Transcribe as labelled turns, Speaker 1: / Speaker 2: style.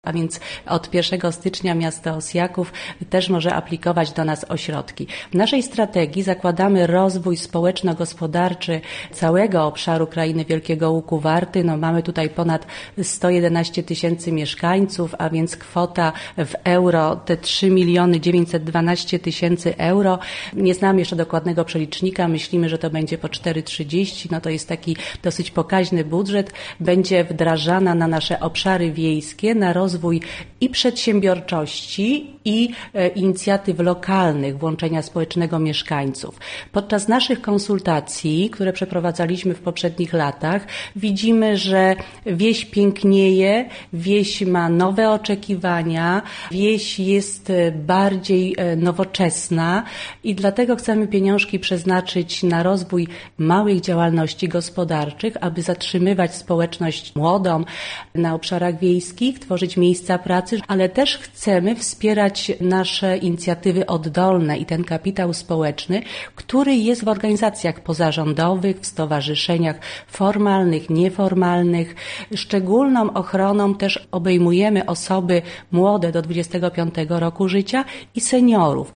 Speaker 1: A więc od 1 stycznia miasto Osjaków też może aplikować do nas o środki. W naszej strategii zakładamy rozwój społeczno-gospodarczy całego obszaru Krainy Wielkiego Łuku Warty. Mamy tutaj ponad 111 tysięcy mieszkańców, a więc kwota w euro te 3 912 000 euro. Nie znamy jeszcze dokładnego przelicznika, myślimy, że to będzie po 4,30. To jest taki dosyć pokaźny budżet. Będzie wdrażana na nasze obszary wiejskie, na rozwój i przedsiębiorczości, i inicjatyw lokalnych, włączenia społecznego mieszkańców. Podczas naszych konsultacji, które przeprowadzaliśmy w poprzednich latach, widzimy, że wieś pięknieje, wieś ma nowe oczekiwania, wieś jest bardziej nowoczesna i dlatego chcemy pieniążki przeznaczyć na rozwój małych działalności gospodarczych, aby zatrzymywać społeczność młodą na obszarach wiejskich, tworzyć miejsca pracy, ale też chcemy wspierać nasze inicjatywy oddolne i ten kapitał społeczny, który jest w organizacjach pozarządowych, w stowarzyszeniach formalnych, nieformalnych. Szczególną ochroną też obejmujemy osoby młode do 25 roku życia i seniorów.